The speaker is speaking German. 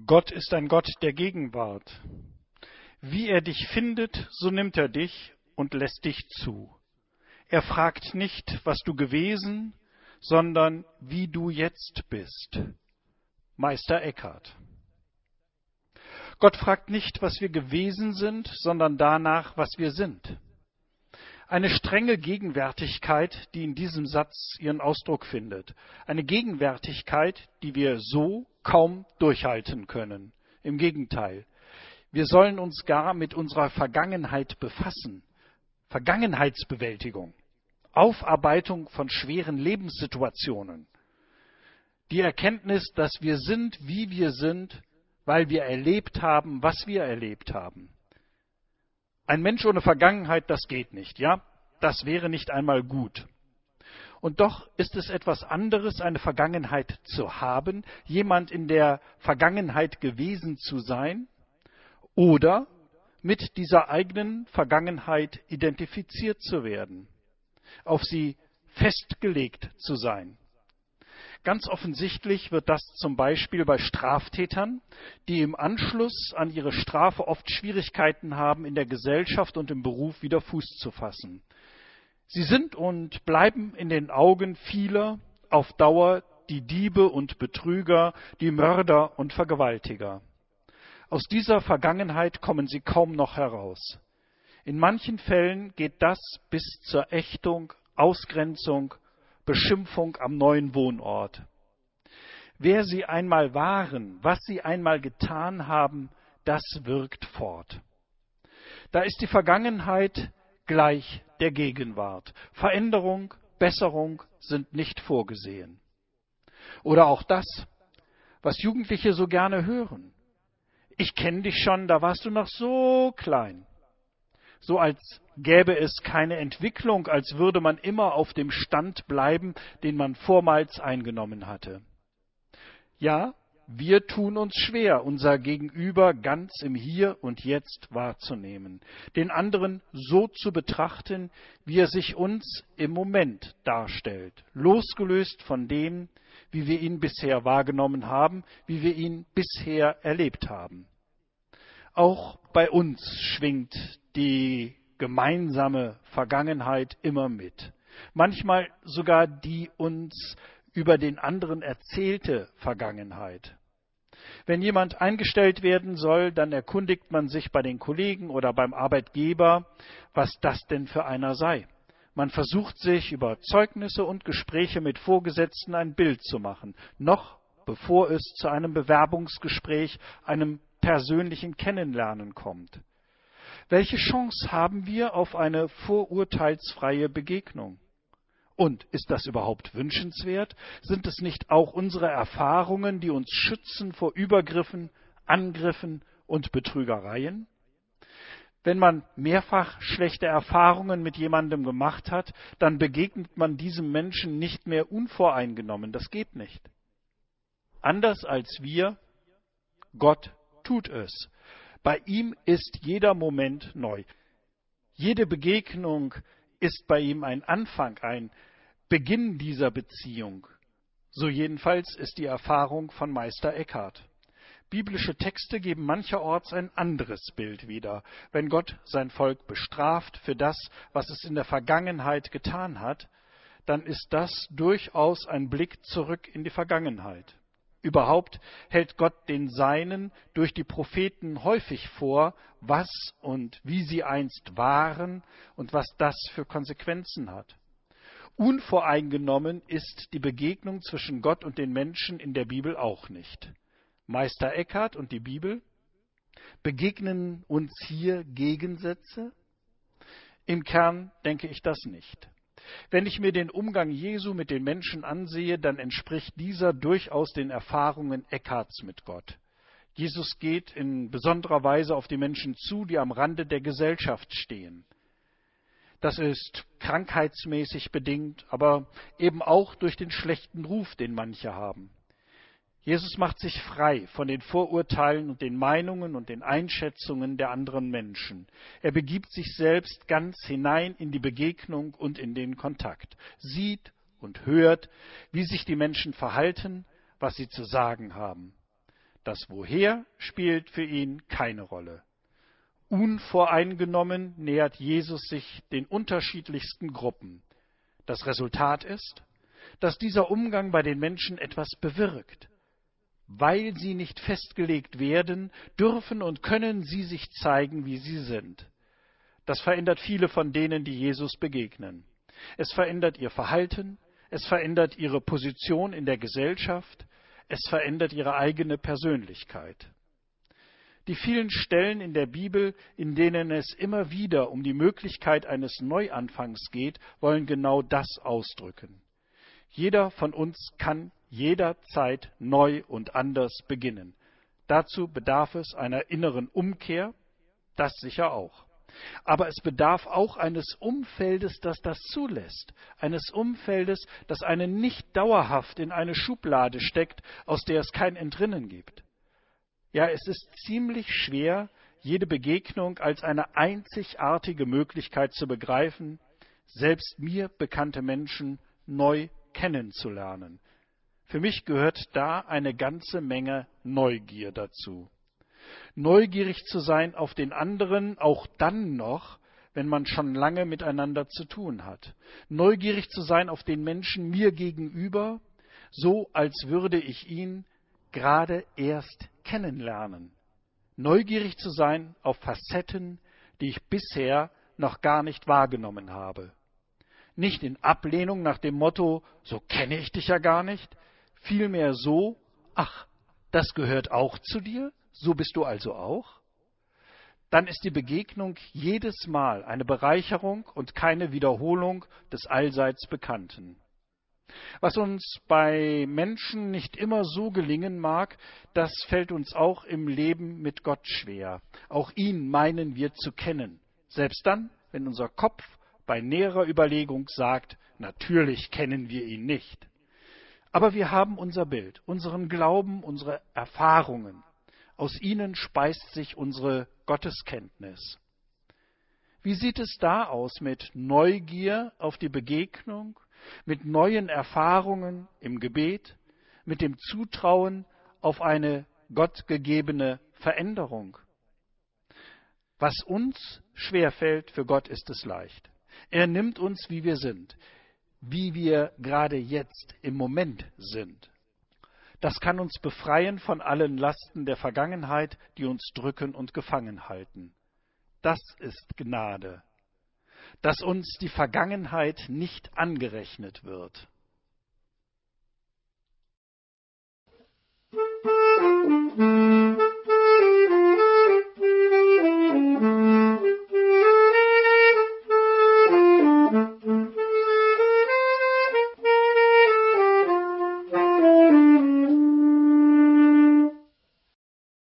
Gott ist ein Gott der Gegenwart. Wie er dich findet, so nimmt er dich und lässt dich zu. Er fragt nicht, was du gewesen, sondern wie du jetzt bist. Meister Eckhart. Gott fragt nicht, was wir gewesen sind, sondern danach, was wir sind. Eine strenge Gegenwärtigkeit, die in diesem Satz ihren Ausdruck findet. Eine Gegenwärtigkeit, die wir so kaum durchhalten können. Im Gegenteil. Wir sollen uns gar mit unserer Vergangenheit befassen. Vergangenheitsbewältigung. Aufarbeitung von schweren Lebenssituationen. Die Erkenntnis, dass wir sind, wie wir sind, weil wir erlebt haben, was wir erlebt haben. Ein Mensch ohne Vergangenheit, das geht nicht, ja? Das wäre nicht einmal gut. Und doch ist es etwas anderes, eine Vergangenheit zu haben, jemand in der Vergangenheit gewesen zu sein oder mit dieser eigenen Vergangenheit identifiziert zu werden, auf sie festgelegt zu sein. Ganz offensichtlich wird das zum Beispiel bei Straftätern, die im Anschluss an ihre Strafe oft Schwierigkeiten haben, in der Gesellschaft und im Beruf wieder Fuß zu fassen. Sie sind und bleiben in den Augen vieler auf Dauer die Diebe und Betrüger, die Mörder und Vergewaltiger. Aus dieser Vergangenheit kommen sie kaum noch heraus. In manchen Fällen geht das bis zur Ächtung, Ausgrenzung, Beschimpfung am neuen Wohnort. Wer sie einmal waren, was sie einmal getan haben, das wirkt fort. Da ist die Vergangenheit gleich der Gegenwart. Veränderung, Besserung sind nicht vorgesehen. Oder auch das, was Jugendliche so gerne hören. Ich kenne dich schon, da warst du noch so klein. So als gäbe es keine Entwicklung, als würde man immer auf dem Stand bleiben, den man vormals eingenommen hatte. Ja, wir tun uns schwer, unser Gegenüber ganz im Hier und Jetzt wahrzunehmen, den anderen so zu betrachten, wie er sich uns im Moment darstellt, losgelöst von dem, wie wir ihn bisher wahrgenommen haben, wie wir ihn bisher erlebt haben. Auch bei uns schwingt die gemeinsame Vergangenheit immer mit. Manchmal sogar die uns über den anderen erzählte Vergangenheit. Wenn jemand eingestellt werden soll, dann erkundigt man sich bei den Kollegen oder beim Arbeitgeber, was das denn für einer sei. Man versucht sich über Zeugnisse und Gespräche mit Vorgesetzten ein Bild zu machen, noch bevor es zu einem Bewerbungsgespräch, einem persönlichen Kennenlernen kommt. Welche Chance haben wir auf eine vorurteilsfreie Begegnung? Und ist das überhaupt wünschenswert? Sind es nicht auch unsere Erfahrungen, die uns schützen vor Übergriffen, Angriffen und Betrügereien? Wenn man mehrfach schlechte Erfahrungen mit jemandem gemacht hat, dann begegnet man diesem Menschen nicht mehr unvoreingenommen. Das geht nicht. Anders als wir, Gott tut es. Bei ihm ist jeder Moment neu. Jede Begegnung ist bei ihm ein Anfang, ein Beginn dieser Beziehung. So jedenfalls ist die Erfahrung von Meister Eckhart. Biblische Texte geben mancherorts ein anderes Bild wieder. Wenn Gott sein Volk bestraft für das, was es in der Vergangenheit getan hat, dann ist das durchaus ein Blick zurück in die Vergangenheit. Überhaupt hält Gott den Seinen durch die Propheten häufig vor, was und wie sie einst waren und was das für Konsequenzen hat. Unvoreingenommen ist die Begegnung zwischen Gott und den Menschen in der Bibel auch nicht. Meister Eckhart und die Bibel, begegnen uns hier Gegensätze? Im Kern denke ich das nicht. Wenn ich mir den Umgang Jesu mit den Menschen ansehe, dann entspricht dieser durchaus den Erfahrungen Eckharts mit Gott. Jesus geht in besonderer Weise auf die Menschen zu, die am Rande der Gesellschaft stehen. Das ist krankheitsmäßig bedingt, aber eben auch durch den schlechten Ruf, den manche haben. Jesus macht sich frei von den Vorurteilen und den Meinungen und den Einschätzungen der anderen Menschen. Er begibt sich selbst ganz hinein in die Begegnung und in den Kontakt, sieht und hört, wie sich die Menschen verhalten, was sie zu sagen haben. Das Woher spielt für ihn keine Rolle. Unvoreingenommen nähert Jesus sich den unterschiedlichsten Gruppen. Das Resultat ist, dass dieser Umgang bei den Menschen etwas bewirkt. Weil sie nicht festgelegt werden, dürfen und können sie sich zeigen, wie sie sind. Das verändert viele von denen, die Jesus begegnen. Es verändert ihr Verhalten, es verändert ihre Position in der Gesellschaft, es verändert ihre eigene Persönlichkeit. Die vielen Stellen in der Bibel, in denen es immer wieder um die Möglichkeit eines Neuanfangs geht, wollen genau das ausdrücken. Jeder von uns kann jederzeit neu und anders beginnen. Dazu bedarf es einer inneren Umkehr, das sicher auch. Aber es bedarf auch eines Umfeldes, das das zulässt. Eines Umfeldes, das einen nicht dauerhaft in eine Schublade steckt, aus der es kein Entrinnen gibt. Ja, es ist ziemlich schwer, jede Begegnung als eine einzigartige Möglichkeit zu begreifen, selbst mir bekannte Menschen neu kennenzulernen. Für mich gehört da eine ganze Menge Neugier dazu. Neugierig zu sein auf den anderen, auch dann noch, wenn man schon lange miteinander zu tun hat. Neugierig zu sein auf den Menschen mir gegenüber, so als würde ich ihn gerade erst kennenlernen. Neugierig zu sein auf Facetten, die ich bisher noch gar nicht wahrgenommen habe. Nicht in Ablehnung nach dem Motto, so kenne ich dich ja gar nicht, vielmehr so, ach, das gehört auch zu dir, so bist du also auch? Dann ist die Begegnung jedes Mal eine Bereicherung und keine Wiederholung des allseits Bekannten. Was uns bei Menschen nicht immer so gelingen mag, das fällt uns auch im Leben mit Gott schwer. Auch ihn meinen wir zu kennen, selbst dann, wenn unser Kopf bei näherer Überlegung sagt, natürlich kennen wir ihn nicht. Aber wir haben unser Bild, unseren Glauben, unsere Erfahrungen. Aus ihnen speist sich unsere Gotteskenntnis. Wie sieht es da aus mit Neugier auf die Begegnung, mit neuen Erfahrungen im Gebet, mit dem Zutrauen auf eine gottgegebene Veränderung? Was uns schwerfällt, für Gott ist es leicht. Er nimmt uns, wie wir sind, wie wir gerade jetzt im Moment sind. Das kann uns befreien von allen Lasten der Vergangenheit, die uns drücken und gefangen halten. Das ist Gnade, dass uns die Vergangenheit nicht angerechnet wird.